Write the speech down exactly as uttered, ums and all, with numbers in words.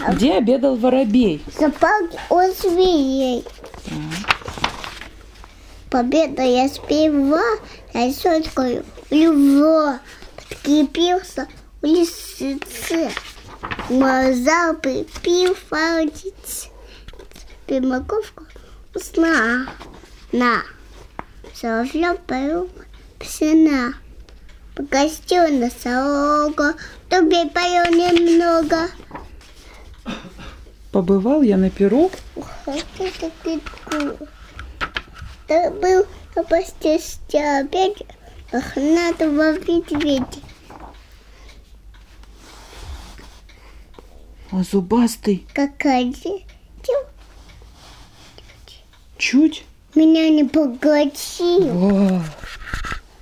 Где обедал воробей? Запалки у зверей. Победа я спева, я соткаю его. Подкрепился у лисицы. Глаза припил фалдиц. Примаковку сна. На. Соловьев поел псина. Погостил на сорогу. Тобе поел немного. Побывал я на перу. Ты был на постельке обеде, мохнатого медведя. А зубастый? Как один. Чуть? Меня не поглотил. О.